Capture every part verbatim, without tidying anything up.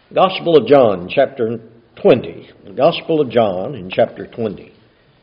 Gospel of John, chapter twenty. The Gospel of John in chapter twenty.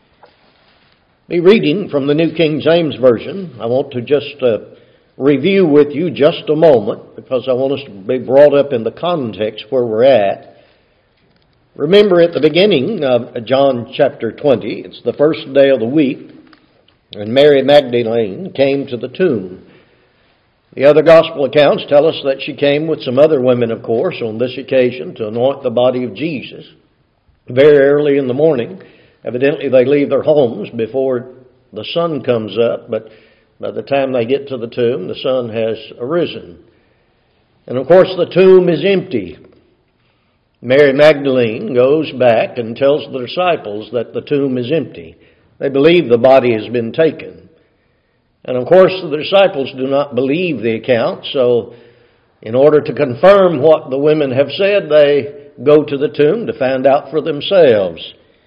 Be reading from the New King James Version. I want to just uh, review with you just a moment because I want us to be brought up in the context where we're at. Remember at the beginning of John chapter twenty, it's the first day of the week, and Mary Magdalene came to the tomb. The other gospel accounts tell us that she came with some other women, of course, on this occasion to anoint the body of Jesus. Very early in the morning, evidently they leave their homes before the sun comes up, but by the time they get to the tomb, the sun has arisen. And of course the tomb is empty. Mary Magdalene goes back and tells the disciples that the tomb is empty. They believe the body has been taken. And of course the disciples do not believe the account, so in order to confirm what the women have said, they go to the tomb to find out for themselves.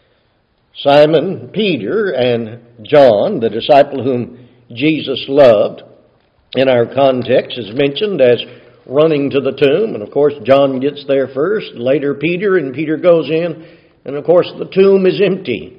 Simon Peter and John, the disciple whom Jesus loved, in our context is mentioned as running to the tomb. And of course John gets there first, later Peter, and Peter goes in, and of course the tomb is empty.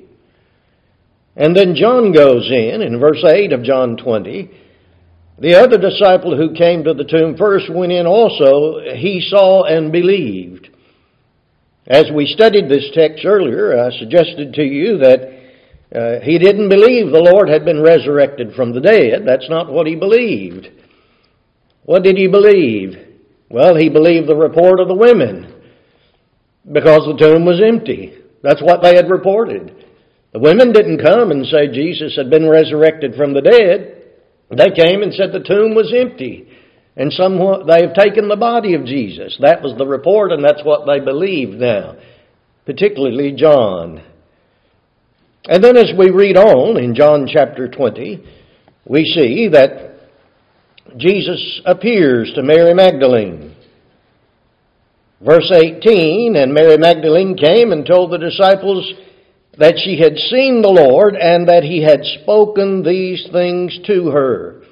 And then John goes in, in verse eight of John twenty. The other disciple who came to the tomb first went in also. He saw and believed. As we studied this text earlier, I suggested to you that uh, he didn't believe the Lord had been resurrected from the dead. That's not what he believed. What did he believe? Well, he believed the report of the women because the tomb was empty. That's what they had reported. The women didn't come and say Jesus had been resurrected from the dead. They came and said the tomb was empty. And somewhat they have taken the body of Jesus. That was the report, and that's what they believed now. Particularly John. And then as we read on in John chapter twenty, we see that Jesus appears to Mary Magdalene. Verse eighteen, and Mary Magdalene came and told the disciples that she had seen the Lord and that he had spoken these things to her.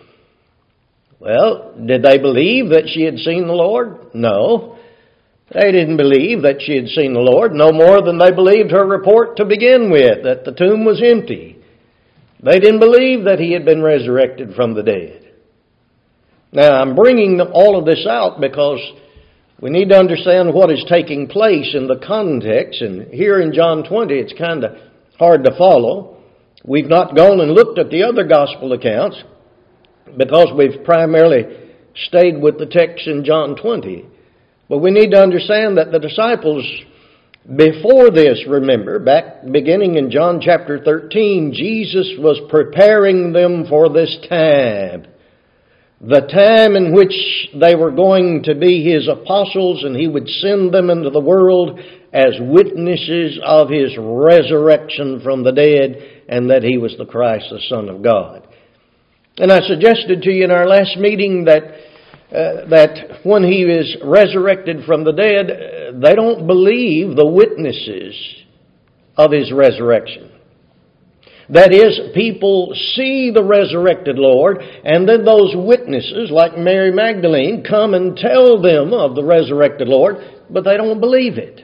Well, did they believe that she had seen the Lord? No. They didn't believe that she had seen the Lord, no more than they believed her report to begin with, that the tomb was empty. They didn't believe that he had been resurrected from the dead. Now, I'm bringing all of this out because we need to understand what is taking place in the context. And here in John twenty, it's kind of hard to follow. We've not gone and looked at the other gospel accounts because we've primarily stayed with the text in John twenty. But we need to understand that the disciples, before this, remember, back beginning in John chapter thirteen, Jesus was preparing them for this time. The time in which they were going to be his apostles and he would send them into the world as witnesses of his resurrection from the dead and that he was the Christ, the Son of God. And I suggested to you in our last meeting that uh, that when he is resurrected from the dead, uh, they don't believe the witnesses of his resurrection. That is, people see the resurrected Lord, and then those witnesses, like Mary Magdalene, come and tell them of the resurrected Lord, but they don't believe it.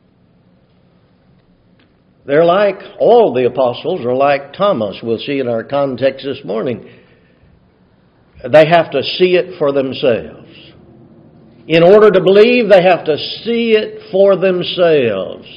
They're like, all the apostles are like Thomas, we'll see in our context this morning. They have to see it for themselves. In order to believe, they have to see it for themselves.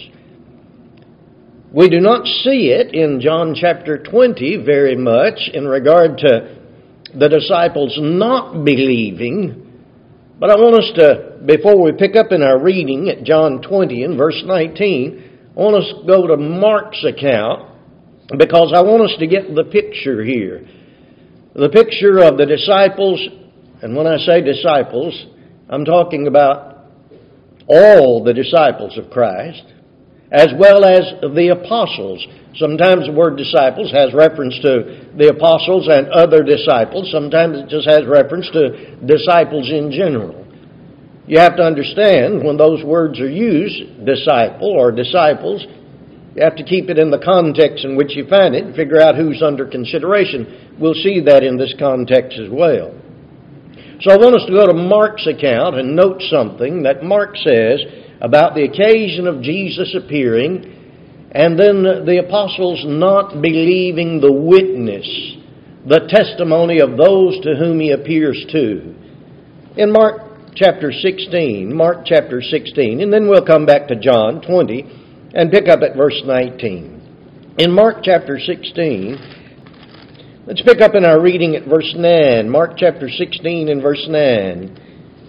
We do not see it in John chapter twenty very much in regard to the disciples not believing. But I want us to, before we pick up in our reading at John twenty and verse nineteen, I want us to go to Mark's account because I want us to get the picture here. The picture of the disciples, and when I say disciples, I'm talking about all the disciples of Christ, as well as the apostles. Sometimes the word disciples has reference to the apostles and other disciples. Sometimes it just has reference to disciples in general. You have to understand when those words are used, disciple or disciples, you have to keep it in the context in which you find it and figure out who's under consideration. We'll see that in this context as well. So I want us to go to Mark's account and note something that Mark says about the occasion of Jesus appearing and then the apostles not believing the witness, the testimony of those to whom he appears to. In Mark chapter sixteen, Mark chapter sixteen, and then we'll come back to John twenty and pick up at verse nineteen. In Mark chapter sixteen, let's pick up in our reading at verse nine. Mark chapter sixteen and verse nine.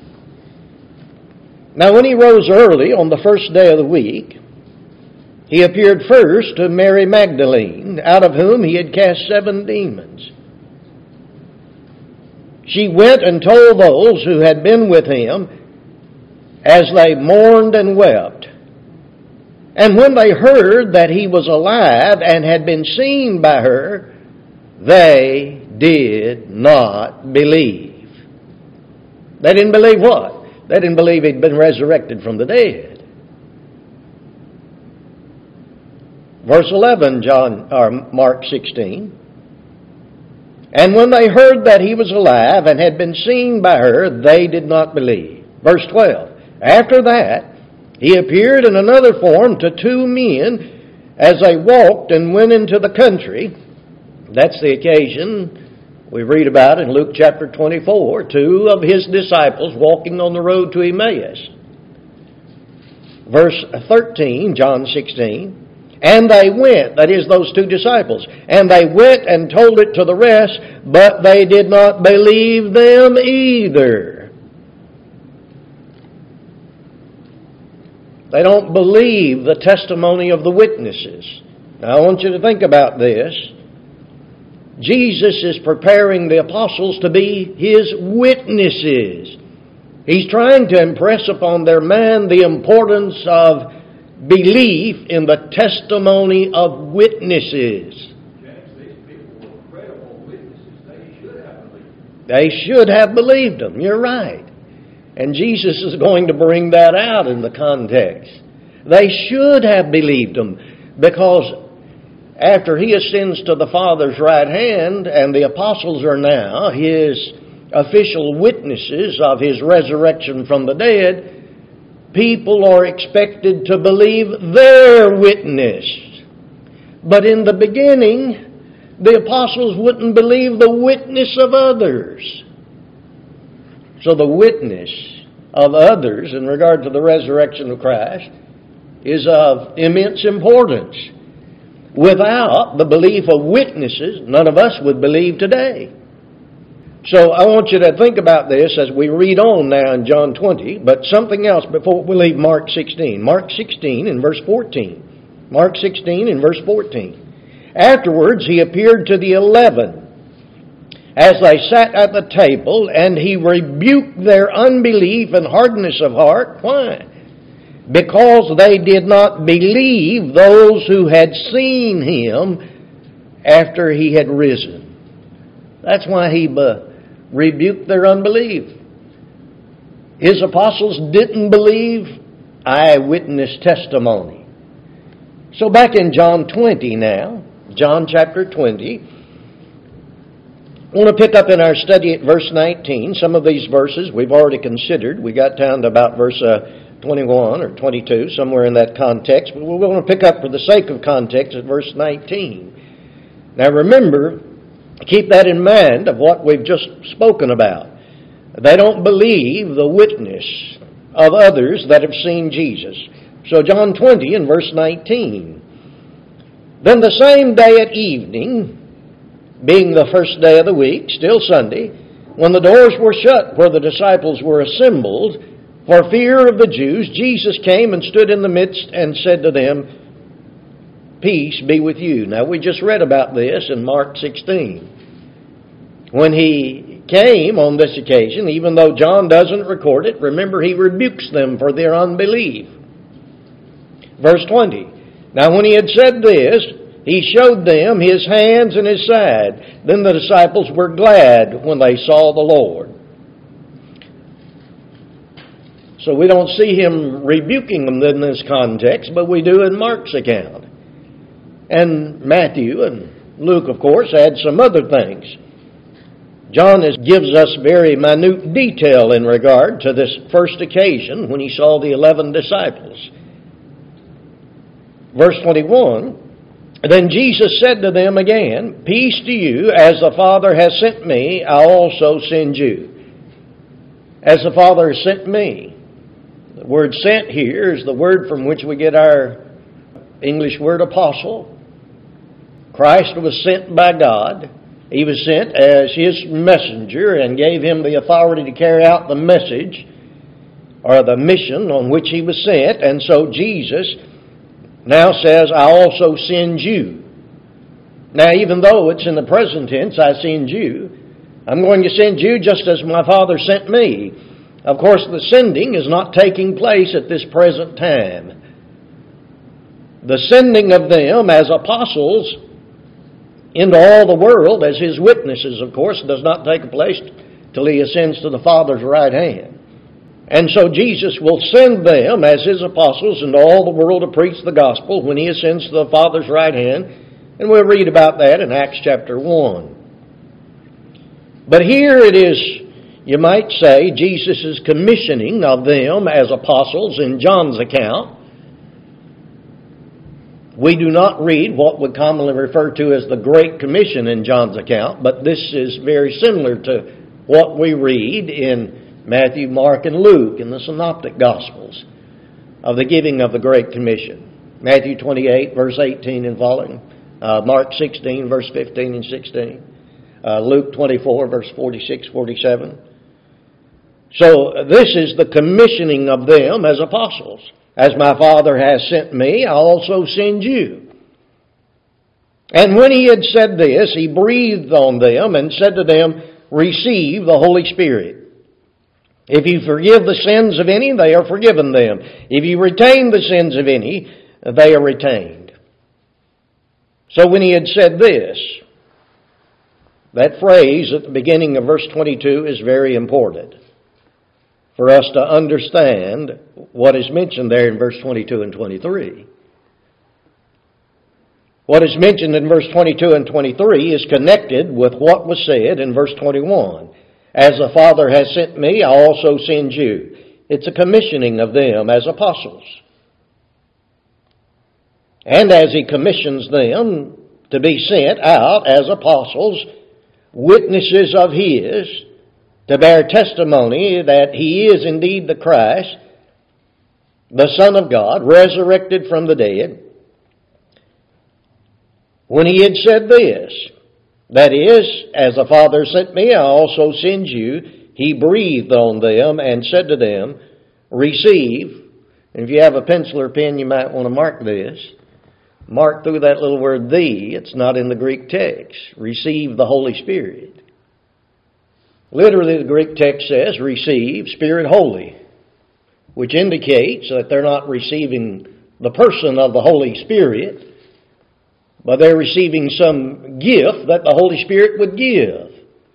Now when he rose early on the first day of the week, he appeared first to Mary Magdalene, out of whom he had cast seven demons. She went and told those who had been with him as they mourned and wept. And when they heard that he was alive and had been seen by her, they did not believe. They didn't believe what? They didn't believe he'd been resurrected from the dead. Verse eleven, John or Mark sixteen. And when they heard that he was alive and had been seen by her, they did not believe. Verse twelve. After that, he appeared in another form to two men as they walked and went into the country. That's the occasion we read about in Luke chapter twenty-four, two of his disciples walking on the road to Emmaus. Verse thirteen, John sixteen. And they went, that is those two disciples, and they went and told it to the rest, but they did not believe them either. They don't believe the testimony of the witnesses. Now I want you to think about this. Jesus is preparing the apostles to be his witnesses. He's trying to impress upon their mind the importance of belief in the testimony of witnesses. James, these people were credible witnesses. They should have believed them. They should have believed them. You're right. And Jesus is going to bring that out in the context. They should have believed him, because after he ascends to the Father's right hand and the apostles are now his official witnesses of his resurrection from the dead, people are expected to believe their witness. But in the beginning, the apostles wouldn't believe the witness of others. So the witness of others in regard to the resurrection of Christ is of immense importance. Without the belief of witnesses, none of us would believe today. So I want you to think about this as we read on now in John twenty, but something else before we leave Mark sixteen. Mark sixteen and verse fourteen. Mark sixteen and verse fourteen. Afterwards he appeared to the eleven as they sat at the table, and he rebuked their unbelief and hardness of heart. Why? Because they did not believe those who had seen him after he had risen. That's why he uh, rebuked their unbelief. His apostles didn't believe eyewitness testimony. So back in John twenty now, John chapter twenty, I want to pick up in our study at verse nineteen. Some of these verses we've already considered. We got down to about verse uh, twenty-one or twenty-two, somewhere in that context. But we want to pick up for the sake of context at verse nineteen. Now remember, keep that in mind of what we've just spoken about. They don't believe the witness of others that have seen Jesus. So John twenty and verse nineteen. Then the same day at evening, being the first day of the week, still Sunday, when the doors were shut where the disciples were assembled, for fear of the Jews, Jesus came and stood in the midst and said to them, "Peace be with you." Now we just read about this in Mark sixteen. When he came on this occasion, even though John doesn't record it, remember he rebukes them for their unbelief. Verse twenty. Now when he had said this, he showed them his hands and his side. Then the disciples were glad when they saw the Lord. So we don't see him rebuking them in this context, but we do in Mark's account. And Matthew and Luke, of course, add some other things. John is, gives us very minute detail in regard to this first occasion when he saw the eleven disciples. Verse twenty-one, then Jesus said to them again, peace to you, as the Father has sent me, I also send you. As the Father has sent me. The word sent here is the word from which we get our English word apostle. Christ was sent by God. He was sent as His messenger and gave Him the authority to carry out the message or the mission on which He was sent. And so Jesus now says, I also send you. Now, even though it's in the present tense, I send you, I'm going to send you just as my Father sent me. Of course, the sending is not taking place at this present time. The sending of them as apostles into all the world as His witnesses, of course, does not take place till He ascends to the Father's right hand. And so Jesus will send them as His apostles into all the world to preach the gospel when He ascends to the Father's right hand. And we'll read about that in Acts chapter one. But here it is, you might say, Jesus' commissioning of them as apostles in John's account. We do not read what we commonly refer to as the Great Commission in John's account, but this is very similar to what we read in Matthew, Mark, and Luke in the Synoptic Gospels of the giving of the Great Commission. Matthew twenty-eight, verse eighteen and following. Uh, Mark sixteen, verse fifteen and sixteen. Uh, Luke twenty-four, verse forty-six, forty-seven. So this is the commissioning of them as apostles. As my Father has sent me, I also send you. And when He had said this, He breathed on them and said to them, receive the Holy Spirit. If you forgive the sins of any, they are forgiven them. If you retain the sins of any, they are retained. So when He had said this, that phrase at the beginning of verse twenty-two is very important for us to understand what is mentioned there in verse twenty-two and twenty-three. What is mentioned in verse twenty-two and twenty-three is connected with what was said in verse twenty-one. As the Father has sent me, I also send you. It's a commissioning of them as apostles. And as He commissions them to be sent out as apostles, witnesses of His, to bear testimony that He is indeed the Christ, the Son of God, resurrected from the dead. When He had said this, that is, as the Father sent me, I also send you, He breathed on them and said to them, receive. And if you have a pencil or pen, you might want to mark this. Mark through that little word, the. It's not in the Greek text. Receive the Holy Spirit. Literally, the Greek text says, receive Spirit Holy, which indicates that they're not receiving the person of the Holy Spirit, but they're receiving some gift that the Holy Spirit would give.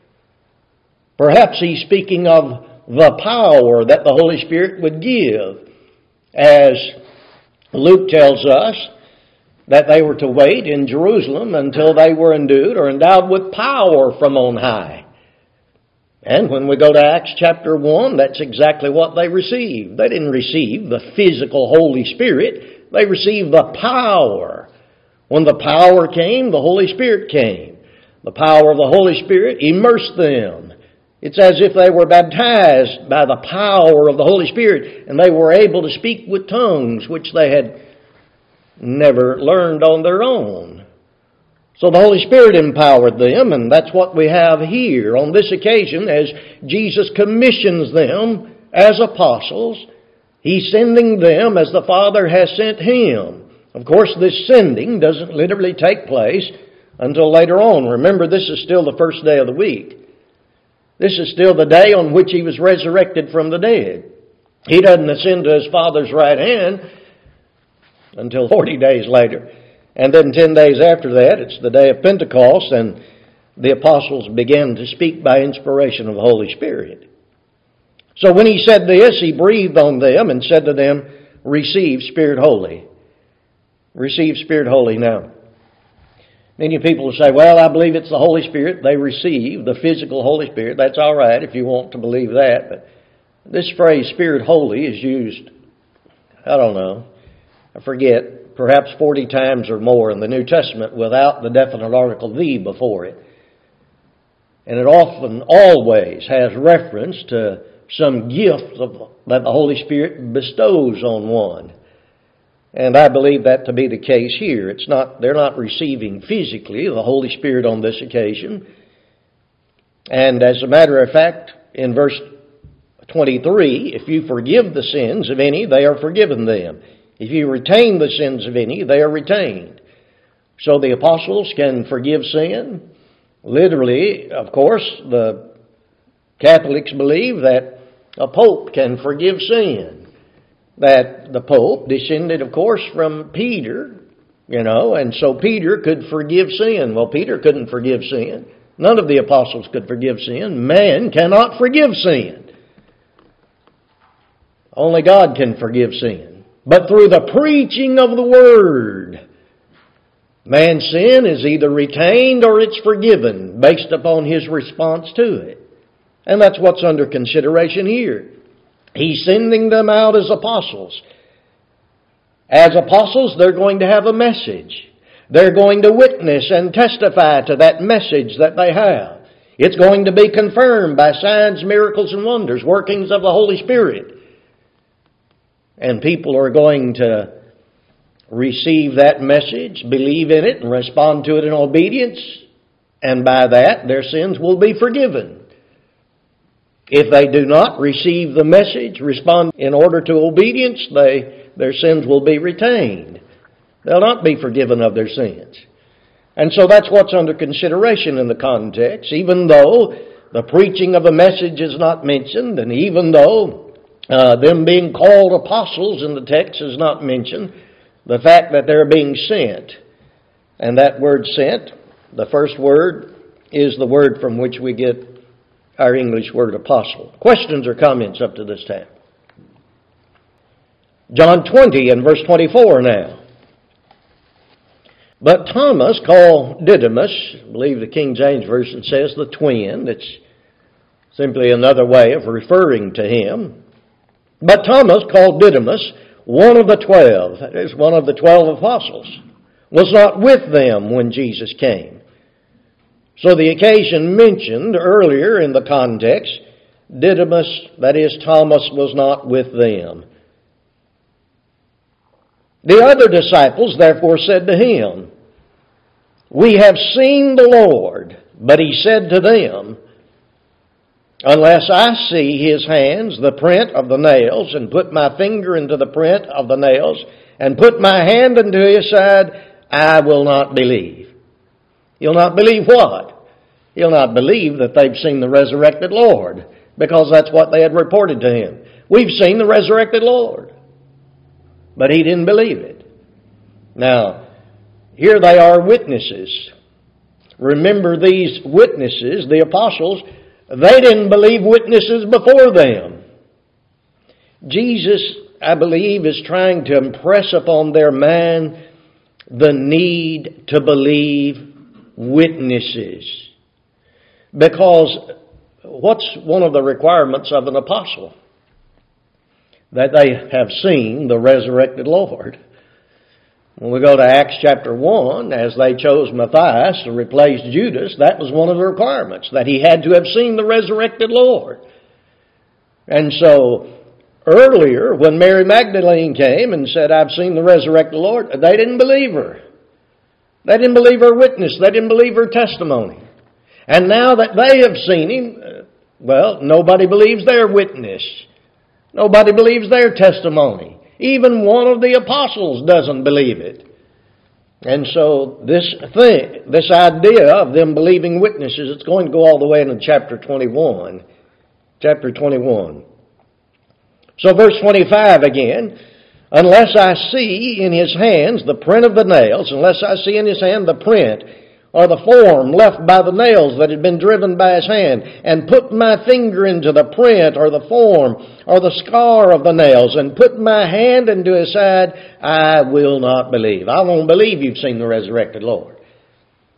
Perhaps he's speaking of the power that the Holy Spirit would give, as Luke tells us that they were to wait in Jerusalem until they were endued or endowed with power from on high. And when we go to Acts chapter one, that's exactly what they received. They didn't receive the physical Holy Spirit. They received the power. When the power came, the Holy Spirit came. The power of the Holy Spirit immersed them. It's as if they were baptized by the power of the Holy Spirit, and they were able to speak with tongues which they had never learned on their own. So the Holy Spirit empowered them, and that's what we have here on this occasion as Jesus commissions them as apostles. He's sending them as the Father has sent Him. Of course, this sending doesn't literally take place until later on. Remember, this is still the first day of the week. This is still the day on which He was resurrected from the dead. He doesn't ascend to His Father's right hand until forty days later. And then ten days after that, it's the day of Pentecost, and the apostles began to speak by inspiration of the Holy Spirit. So when He said this, He breathed on them and said to them, receive Spirit Holy. Receive Spirit Holy now. Many people say, well, I believe it's the Holy Spirit. They receive the physical Holy Spirit. That's all right if you want to believe that. But this phrase, Spirit Holy, is used, I don't know, I forget, perhaps forty times or more in the New Testament without the definite article the before it. And it often, always, has reference to some gift of, that the Holy Spirit bestows on one. And I believe that to be the case here. It's not, they're not receiving physically the Holy Spirit on this occasion. And as a matter of fact, in verse twenty-three, if you forgive the sins of any, they are forgiven them. If you retain the sins of any, they are retained. So the apostles can forgive sin. Literally, of course, the Catholics believe that a pope can forgive sin. That the Pope descended, of course, from Peter, you know, and so Peter could forgive sin. Well, Peter couldn't forgive sin. None of the apostles could forgive sin. Man cannot forgive sin. Only God can forgive sin. But through the preaching of the Word, man's sin is either retained or it's forgiven based upon his response to it. And that's what's under consideration here. He's sending them out as apostles. As apostles, they're going to have a message. They're going to witness and testify to that message that they have. It's going to be confirmed by signs, miracles, and wonders, workings of the Holy Spirit. And people are going to receive that message, believe in it, and respond to it in obedience. And by that, their sins will be forgiven. If they do not receive the message, respond in order to obedience, they, their sins will be retained. They'll not be forgiven of their sins. And so that's what's under consideration in the context. Even though the preaching of a message is not mentioned, and even though uh, them being called apostles in the text is not mentioned, the fact that they're being sent. And that word sent, the first word, is the word from which we get our English word apostle. Questions or comments up to this time? John twenty and verse twenty-four now. But Thomas, called Didymus, I believe the King James Version says the twin. That's simply another way of referring to him. But Thomas, called Didymus, one of the twelve, that is one of the twelve apostles, was not with them when Jesus came. So the occasion mentioned earlier in the context, Didymus, that is Thomas, was not with them. The other disciples therefore said to him, We have seen the Lord. But he said to them, Unless I see his hands, the print of the nails, and put my finger into the print of the nails, and put my hand into his side, I will not believe. You'll not believe what? You'll not believe that they've seen the resurrected Lord, because that's what they had reported to him. We've seen the resurrected Lord. But he didn't believe it. Now, here they are witnesses. Remember these witnesses, the apostles, they didn't believe witnesses before them. Jesus, I believe, is trying to impress upon their mind the need to believe witnesses. Because what's one of the requirements of an apostle? That they have seen the resurrected Lord. When we go to Acts chapter one, as they chose Matthias to replace Judas, that was one of the requirements, that he had to have seen the resurrected Lord. And so, earlier, when Mary Magdalene came and said, I've seen the resurrected Lord, they didn't believe her. They didn't believe her witness. They didn't believe her testimony. And now that they have seen him, well, nobody believes their witness. Nobody believes their testimony. Even one of the apostles doesn't believe it. And so this thing, this idea of them believing witnesses, it's going to go all the way into chapter twenty-one. Chapter twenty-one. So verse twenty-five again. Unless I see in his hands the print of the nails, unless I see in his hand the print or the form left by the nails that had been driven by his hand, and put my finger into the print or the form or the scar of the nails, and put my hand into his side, I will not believe. I won't believe you've seen the resurrected Lord.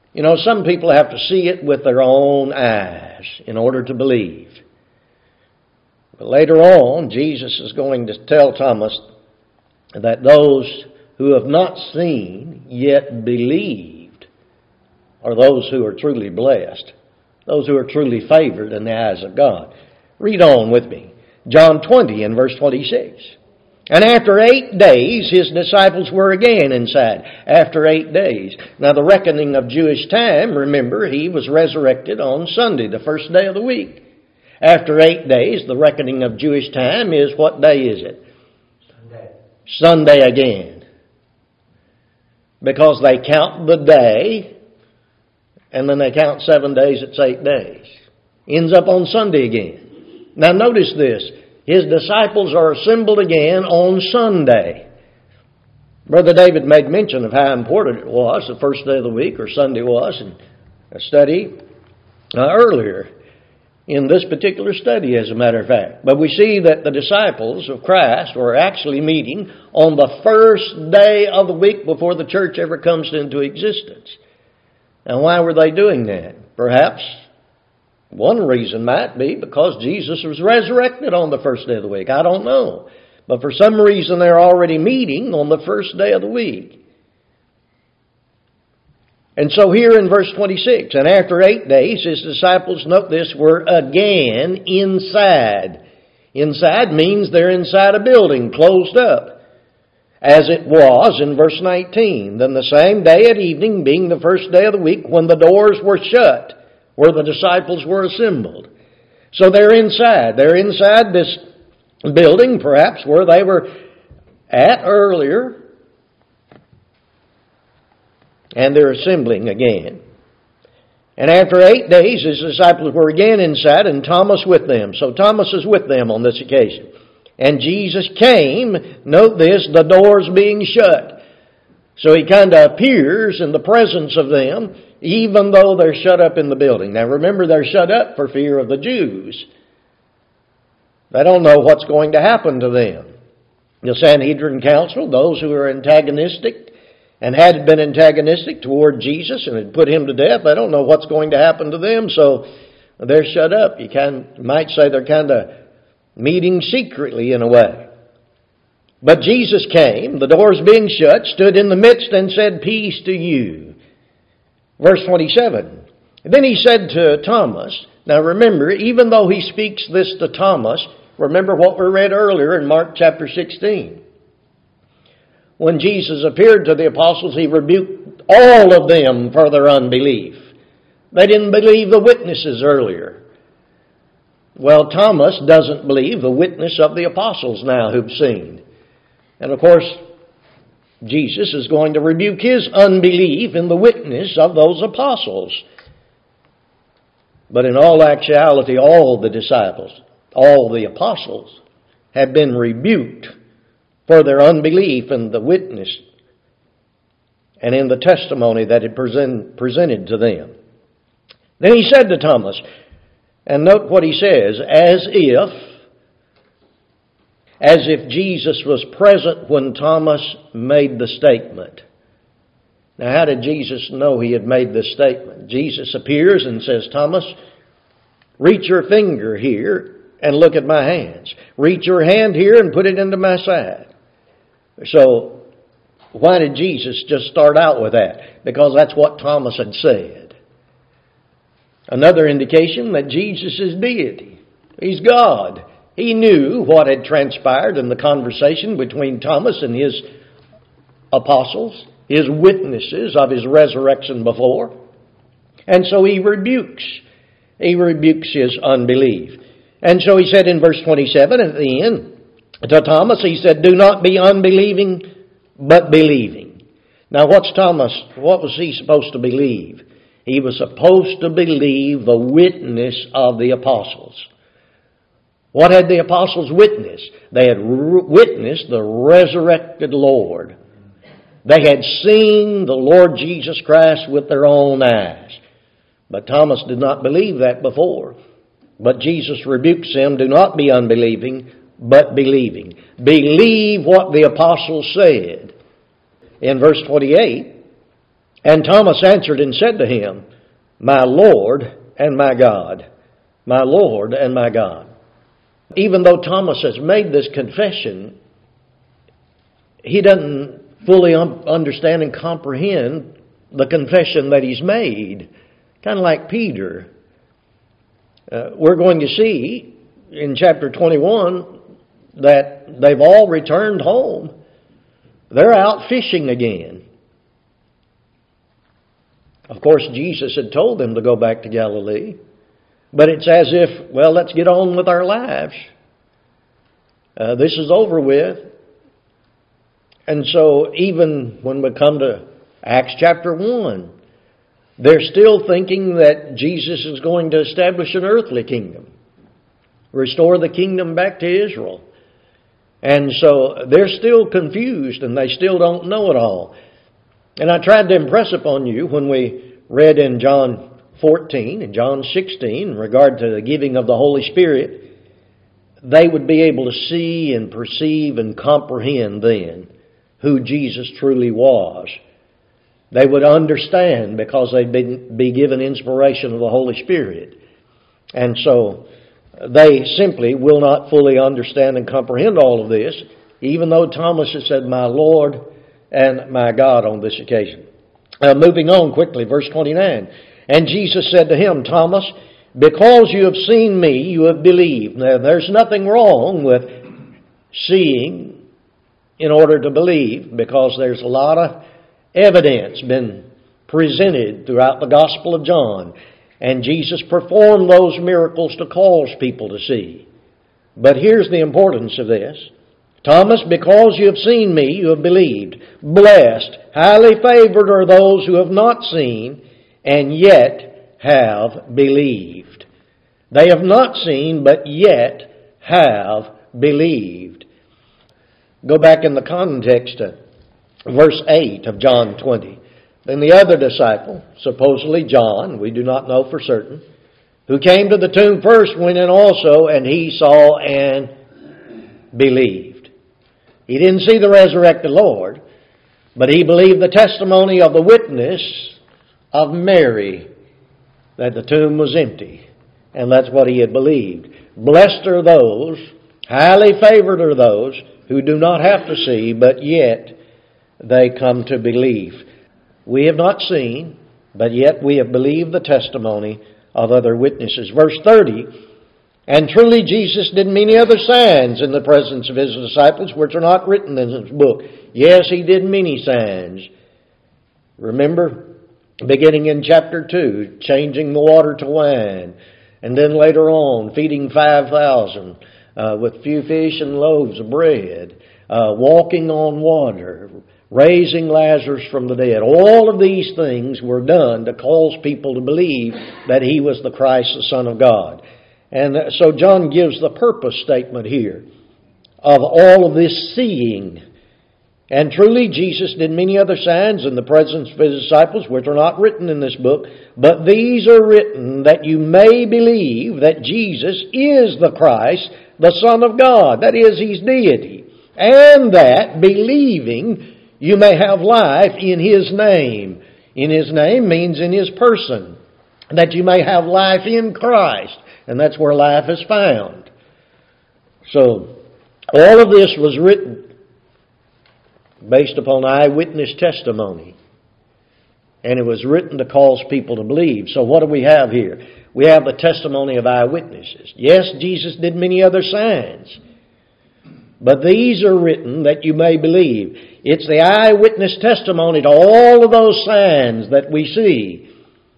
You know, some people have to see it with their own eyes in order to believe. But later on, Jesus is going to tell Thomas that those who have not seen yet believed are those who are truly blessed, those who are truly favored in the eyes of God. Read on with me. John twenty and verse twenty-six. And after eight days, his disciples were again inside. After eight days. Now the reckoning of Jewish time, remember, he was resurrected on Sunday, the first day of the week. After eight days, the reckoning of Jewish time is, what day is it? Sunday. Sunday again. Because they count the day, and then they count seven days, it's eight days. Ends up on Sunday again. Now notice this. His disciples are assembled again on Sunday. Brother David made mention of how important it was, the first day of the week, or Sunday was, in a study uh, earlier in this particular study, as a matter of fact. But we see that the disciples of Christ were actually meeting on the first day of the week before the church ever comes into existence. Now, why were they doing that? Perhaps one reason might be because Jesus was resurrected on the first day of the week. I don't know. But for some reason they're already meeting on the first day of the week. And so here in verse twenty-six, and after eight days his disciples, note this, were again inside. Inside means they're inside a building, closed up. As it was in verse nineteen. Then the same day at evening, being the first day of the week, when the doors were shut, where the disciples were assembled. So they're inside. They're inside this building, perhaps, where they were at earlier. And they're assembling again. And after eight days, his disciples were again inside, and Thomas with them. So Thomas is with them on this occasion. And Jesus came, note this, the doors being shut. So he kind of appears in the presence of them, even though they're shut up in the building. Now remember, they're shut up for fear of the Jews. They don't know what's going to happen to them. The Sanhedrin Council, those who are antagonistic and had been antagonistic toward Jesus and had put him to death, they don't know what's going to happen to them, so they're shut up. You can, might say they're kind of meeting secretly in a way. But Jesus came, the doors being shut, stood in the midst and said, "Peace to you." Verse twenty-seven. Then he said to Thomas, now remember, even though he speaks this to Thomas, remember what we read earlier in Mark chapter sixteen. When Jesus appeared to the apostles, he rebuked all of them for their unbelief. They didn't believe the witnesses earlier. Well, Thomas doesn't believe the witness of the apostles now who've seen. And of course, Jesus is going to rebuke his unbelief in the witness of those apostles. But in all actuality, all the disciples, all the apostles have been rebuked for their unbelief in the witness and in the testimony that it present, presented to them. Then he said to Thomas, and note what he says, as if, as if Jesus was present when Thomas made the statement. Now, how did Jesus know he had made this statement? Jesus appears and says, Thomas, reach your finger here and look at my hands. Reach your hand here and put it into my side. So, why did Jesus just start out with that? Because that's what Thomas had said. Another indication that Jesus is deity. He's God. He knew what had transpired in the conversation between Thomas and his apostles, his witnesses of his resurrection before. And so he rebukes. He rebukes his unbelief. And so he said in verse twenty-seven at the end, to Thomas, he said, do not be unbelieving, but believing. Now what's Thomas, what was he supposed to believe? He was supposed to believe the witness of the apostles. What had the apostles witnessed? They had re- witnessed the resurrected Lord. They had seen the Lord Jesus Christ with their own eyes. But Thomas did not believe that before. But Jesus rebukes him, do not be unbelieving, but believing. Believe what the apostles said. In verse twenty-eight, And Thomas answered and said to him, My Lord and my God. My Lord and my God. Even though Thomas has made this confession, he doesn't fully understand and comprehend the confession that he's made. Kind of like Peter. Uh, we're going to see in chapter twenty-one that they've all returned home. They're out fishing again. Of course, Jesus had told them to go back to Galilee. But it's as if, well, let's get on with our lives. Uh, this is over with. And so even when we come to Acts chapter one, they're still thinking that Jesus is going to establish an earthly kingdom. Restore the kingdom back to Israel. And so they're still confused and they still don't know it all. And I tried to impress upon you when we read in John fourteen and John sixteen in regard to the giving of the Holy Spirit, they would be able to see and perceive and comprehend then who Jesus truly was. They would understand because they'd been, be given inspiration of the Holy Spirit. And so they simply will not fully understand and comprehend all of this, even though Thomas has said, My Lord and my God on this occasion. Uh, moving on quickly, verse twenty-nine. And Jesus said to him, Thomas, because you have seen me, you have believed. Now, there's nothing wrong with seeing in order to believe, because there's a lot of evidence been presented throughout the Gospel of John. And Jesus performed those miracles to cause people to see. But here's the importance of this. Thomas, because you have seen me, you have believed. Blessed, highly favored are those who have not seen and yet have believed. They have not seen, but yet have believed. Go back in the context to verse eight of John twenty. Then the other disciple, supposedly John, we do not know for certain, who came to the tomb first, went in also, and he saw and believed. He didn't see the resurrected Lord, but he believed the testimony of the witness of Mary that the tomb was empty. And that's what he had believed. Blessed are those, highly favored are those who do not have to see, but yet they come to believe. We have not seen, but yet we have believed the testimony of other witnesses. Verse thirty, and truly Jesus did many other signs in the presence of his disciples, which are not written in this book. Yes, he did many signs. Remember, beginning in chapter two, changing the water to wine. And then later on, feeding five thousand uh, with few fish and loaves of bread. Uh, walking on water. Raising Lazarus from the dead. All of these things were done to cause people to believe that he was the Christ, the Son of God. And so John gives the purpose statement here of all of this seeing. And truly Jesus did many other signs in the presence of his disciples, which are not written in this book, but these are written that you may believe that Jesus is the Christ, the Son of God. That is, he's deity. And that, believing, you may have life in his name. In his name means in his person. That you may have life in Christ. And that's where life is found. So, all of this was written based upon eyewitness testimony. And it was written to cause people to believe. So what do we have here? We have the testimony of eyewitnesses. Yes, Jesus did many other signs. But these are written that you may believe. It's the eyewitness testimony to all of those signs that we see.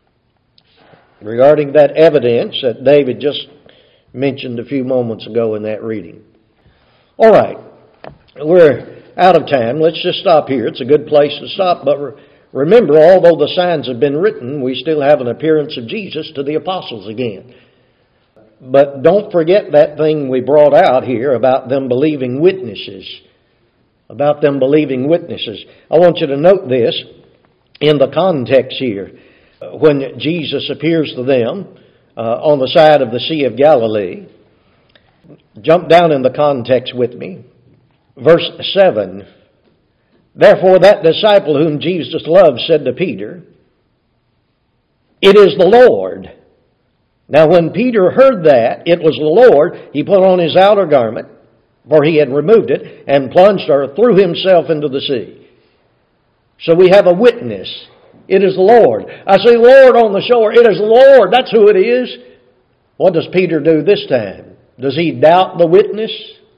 Regarding that evidence that David just mentioned a few moments ago in that reading. All right. We're out of time. Let's just stop here. It's a good place to stop. But remember, although the signs have been written, we still have an appearance of Jesus to the apostles again. But don't forget that thing we brought out here about them believing witnesses. About them believing witnesses. I want you to note this in the context here. When Jesus appears to them uh, on the side of the Sea of Galilee. Jump down in the context with me. Verse seven. Therefore that disciple whom Jesus loved said to Peter, "It is the Lord." Now when Peter heard that it was the Lord, he put on his outer garment, for he had removed it, and plunged or threw himself into the sea. So we have a witness. It is the Lord. I see Lord on the shore. It is the Lord. That's who it is. What does Peter do this time? Does he doubt the witness?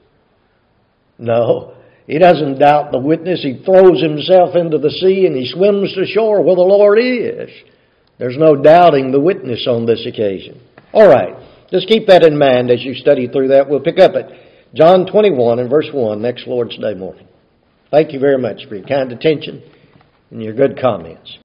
No. He doesn't doubt the witness. He throws himself into the sea and he swims to shore where the Lord is. There's no doubting the witness on this occasion. All right. Just keep that in mind as you study through that. We'll pick up at John twenty-one and verse one next Lord's Day morning. Thank you very much for your kind attention and your good comments.